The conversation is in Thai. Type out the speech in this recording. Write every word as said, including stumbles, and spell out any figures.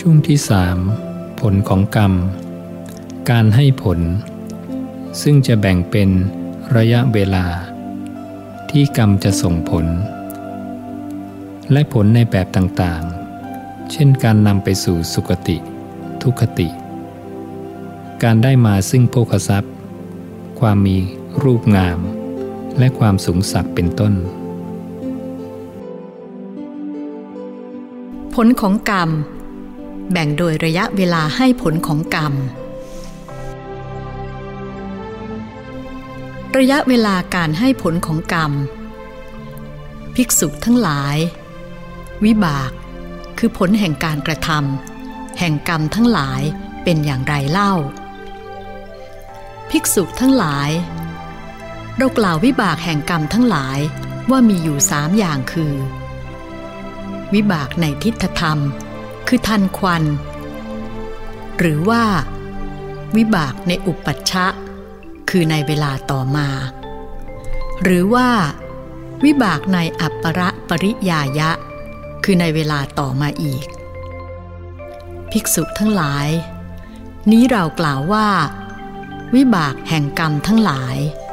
ช่วงที่สามผลของกรรมการให้ผลซึ่งจะแบ่งเป็นระยะเวลาที่กรรมจะส่งผลและผลในแบบต่างๆเช่นการนำไปสู่สุคติทุคติการได้มาซึ่งโภคทรัพย์ความมีรูปงามและความสูงสักเป็นต้นผลของกรรมแบ่งโดยระยะเวลาให้ผลของกรรมระยะเวลาการให้ผลของกรรมภิกษุทั้งหลายวิบากคือผลแห่งการกระทำแห่งกรรมทั้งหลายเป็นอย่างไรเล่าภิกษุทั้งหลายเรากล่าววิบากแห่งกรรมทั้งหลายว่ามีอยู่สามอย่างคือวิบากในทิฏฐธรรมคือทันควันหรือว่าวิบากในอุปัชชะคือในเวลาต่อมาหรือว่าวิบากในอัปปรปริยายะคือในเวลาต่อมาอีกภิกษุทั้งหลายนี้เรากล่าวว่าวิบากแห่งกรรมทั้งหลาย